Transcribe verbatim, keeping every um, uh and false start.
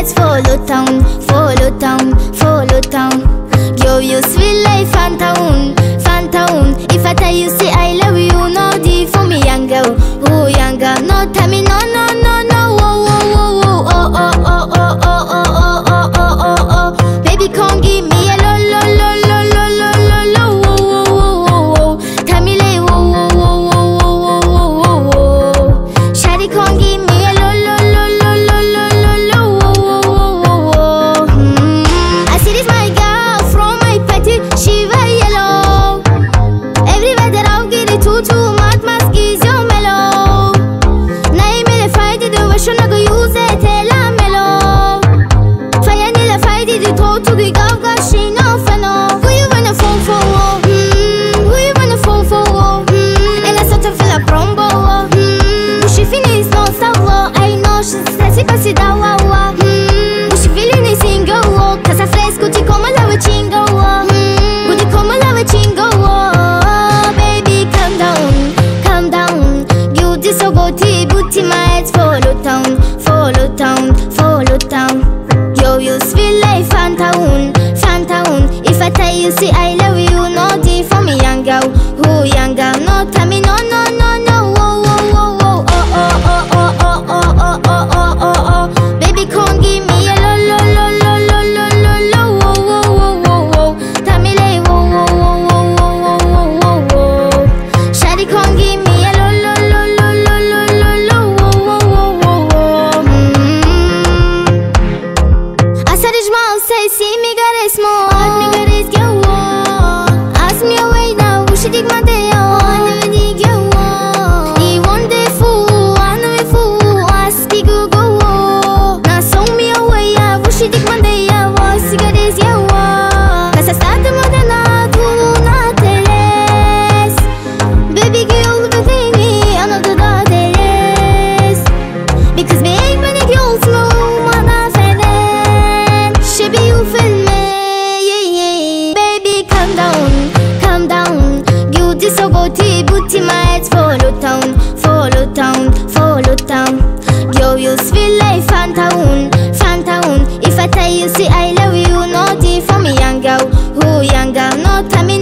lights follow town, follow town, follow town. Yo, you sweet like Fantown, Fantown. If I tell you say I love you, no D for me young girl, oh young girl. No tell me no, no, no, no. Oh, oh, oh, oh, oh, oh, oh, oh, oh, oh, oh, oh, oh, oh. Baby, come give me a lo, lo, lo, lo, lo, lo, lo, lo. Oh, oh, oh, oh. Tell me like oh, oh, oh, oh, oh, oh, oh, oh. Shawty, come give me a lo, lo, lo, lo, lo, lo, lo, lo. Oh, oh, oh, oh. Hmm. I see this my girl from my party, she very yellow. Everywhere that I'll get it too, too much mask is your mellow. Now you made a fight, the version I go use it, tell I'm mellow. Fire nila fight, the toe to the golf, got she no fano. Who you wanna phone for? Hmm. Who you wanna phone for? Hmm. And I start to feel a brombo. Hmm. But she finish no sour. I know she's sassy, but she da wa wa. Hmm. But she feeling is single. Cause I flex, good to come along with chingo. Hmm. Good to come along with chingo. Baby, calm down, calm down. You this so go to booty, my heads follow town, follow town, follow town. Yo, you sweet like Fantown, Fantown. If I tell you say I love you, no D for me young girl, who young girl. No tell me no, no, no, no. Oh, oh, oh, oh, oh, oh, oh, oh, oh, oh, oh, oh, oh, oh. Baby, come give me a lo, lo, lo, lo, lo, lo, lo, lo. Oh, oh, oh, oh, oh. Tell me like oh, oh, oh, oh, oh, oh, oh, oh. Shawty, come give me a lo, lo, lo, lo, lo, lo, lo, lo. Oh, oh, oh, oh, oh. Hmm. Asarıcma say see me got a small, but me got it go. Ask me away now, who should dig my day on? I never dig you. He one day fool, I know it fool. Ask me go go. Now song me away, I wish you dig my day. I was sick of this, yeah. Cause I started more than I do, not less. Baby girl, everything me, I know the dot is. Because me ain't many girls know what I feel. She be you feel me, yeah, yeah. Baby, calm down, calm down. You this so go to booty, my heads follow town, follow town, follow town. Yo, you sweet like Fantown, Fantown. If I tell you say I love you, no D for me young girl, who young girl. No tell me